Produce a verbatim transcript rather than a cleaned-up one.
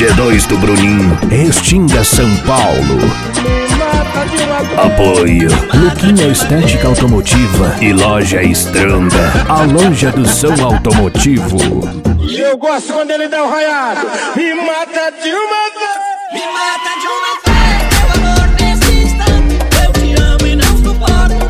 G dois do Bruninho, Restinga São Paulo. Apoio Luquinha Estética Automotiva e Loja Estronda, a loja do som automotivo. Eu gosto quando ele dá o raiado. Me mata de uma vez. Me mata de uma vez. Meu amor, nesse instante eu te amo e não suporto.